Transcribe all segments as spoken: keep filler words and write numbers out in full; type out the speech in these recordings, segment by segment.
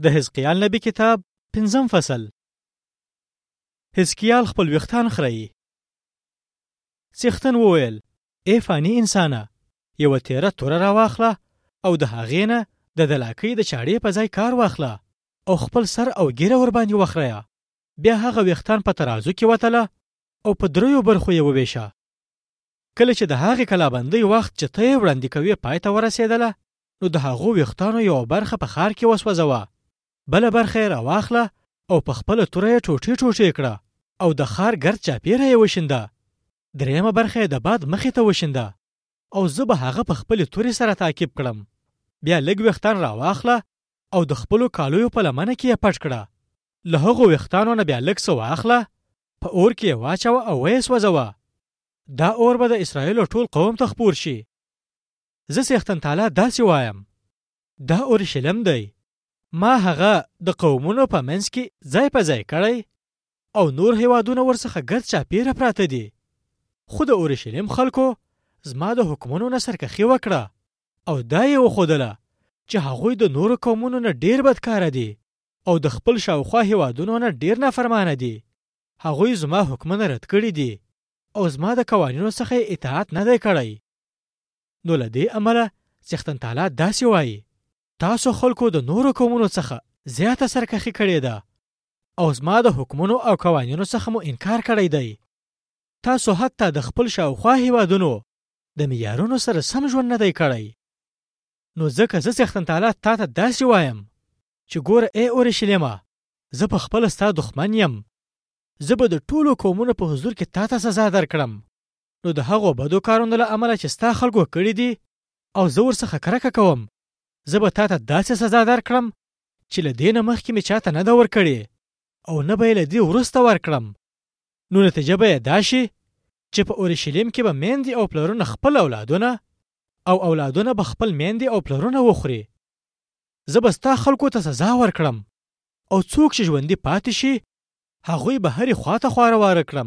د حزقیال نبی کتاب پنځم فصل. حزقیال خپل ویښتان خريي. څښتن وویل: ای فانی انسانه، یوه تیره توره راواخله او د هغې نه د دلاکۍ د چاړې په ځای کار واخله او خپل سر او ږیره ورباندې وخریه. بیا هغه ویښتان په ترازو کې وتله او په دریو برخو یې وویشه. کله چې د هغې کلابندۍ وخت چې ته یې وړاندې کوې پای ته ورسېدله، نو د هغو ویښتانو یوه برخه په ښار کې وسوځوه، بله برخه یې راواخله او په خپله توره یې ټوټې ټوټې کړه او د ښار ګرد چاپېره یې وشینده. درېیمه برخه یې د باد مخې ته وشینده او زه به هغه په خپلې تورې سره تعقیب کړم. بیا لږ ویښتان راواخله او د خپلو کالیو په لمنه کې یې پټ کړه. له هغو ویښتانو نه بیا لږ څه واخله، په اور کې یې واچوه او ویې سوځوه. دا اور به د اسرائیلو ټول قوم ته خپور شي. زه څښتن تعالی داسې وایم: دا اورشلیم دی. ما هغه د قومونو په منځ کې ځای په ځای کړی او نور هیوادونه ورڅخه ګرد چاپېره پراته دي. خو د اورشلیم خلکو زما د حکمونو نه سرکښي وکړه او دا یې وښودله چې هغوی د نورو قومونو نه ډېر بدکاره دي او د خپل شاوخوا هیوادونو نه ډېر نافرمانه دي. هغوی زما حکمونه رد کړي دي او زما د قوانینو څخه اطاعت نه دی کړی. نو له دې امله څښتن تعالی داسې وایي: تاسو خلکو د نورو قومونو څخه زیاته سرکښي کړې ده او زما د حکمونو او قوانینو څخه مو انکار کړی دی. تاسو حتی د خپل شاوخوا هیوادونو د معیارونو سره سم ژوند نه دی کړی. نو ځکه زه څښتن تعالی تا ته داسې وایم چې ګوره ای اورشلیمه، زه په خپله ستا دښمن یم. زه به د ټولو قومونو په حضور کې تا ته سزا درکړم. نو د هغو بدو کارونو له امله چې ستا خلکو کړي دي او زه ورڅخه کرکه کوم، زه به تا ته داسې سزا درکړم چې له دې نه مخکې مې چاته نه ده ورکړې او نه به یې له دې وروسته ورکړم. نو نتیجه به یې دا شي چې په اورشلیم کې به میندې او پلرونه خپل اولادونه او اولادونه به خپل میندې او پلرونه وخوري. زه به ستا خلکو ته سزا ورکړم او څوک چې ژوندي پاتې شي هغوی به هرې خواته خواره واره کړم.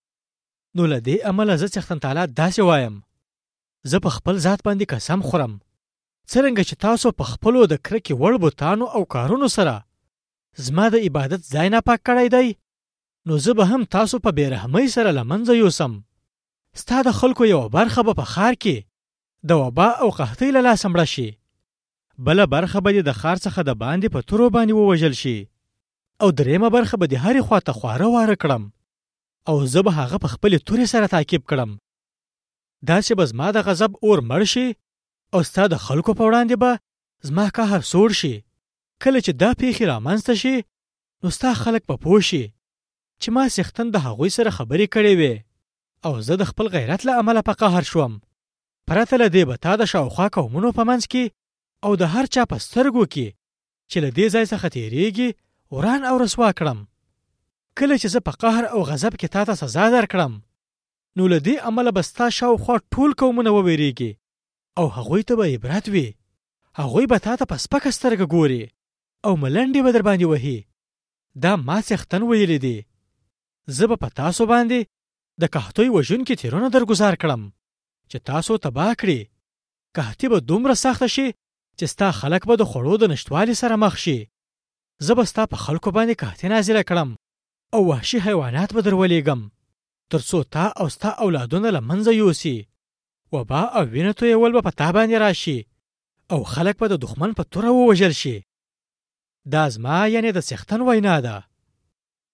نو له دې امله زه څښتن تعالی داسې وایم: زه په خپل ذات باندې قسم خورم، څرنګه چې تاسو په خپلو د کرکې وړ بتانو او کارونو سره زما د عبادت ځای ناپاک کړی دی، نو زه به هم تاسو په بېرحمۍ سره له منځه یوسم. ستا د خلکو یوه برخه به په ښار کې د وبا او قحطۍ له لاسه مړه شي، بله برخه به دې د ښار څخه د باندې په تورو باندې ووژل شي، او درېیمه برخه به دې هرې خواته خواره واره کړم او زه به هغه په خپلې تورې سره تعقیب کړم. داسې به زما د غضب اور مړ شي او ستا د خلکو په وړاندې به زما قهر سوړ شي. کله چې دا پیښې رامنځته شي، نو ستا خلک به پوه شي چې ما څښتن د هغوی سره خبرې کړې وې او زه د خپل غیرت له امله په قهر شوم. پرته له دې به تا د شاوخوا قومونو په منځ کې او د هر چا په سترګو کې چې له دې ځای څخه تېرېږي وران او رسوا کړم. کله چې زه په قهر او غضب کې تا ته سزا درکړم، نو له دې امله به ستا شاوخوا ټول قومونه وویریږي او هغوی ته به عبرت وي. هغوی به تا ته په سپکه سترګه ګوري او ملنډې به در باندې وهي. دا ما څښتن ویلي دي. زه به په تاسو باندې د قحطۍ وژونکي تیرونه درګزار کړم چې تاسو تباه کړي. قحطي به دومره سخته شي چې ستا خلک به د خوړو د نشتوالي سره مخ شي. زه به ستا په خلکو باندې قحطي نازله کړم او وحشي حیوانات به در ولېږم تر څو تا او ستا اولادونه له منځه یوسي. وبا او وینې تویول به په تا باندې راشي او خلک به د دښمن په توره ووژل شي. دا زما یعنې د څښتن وینا ده.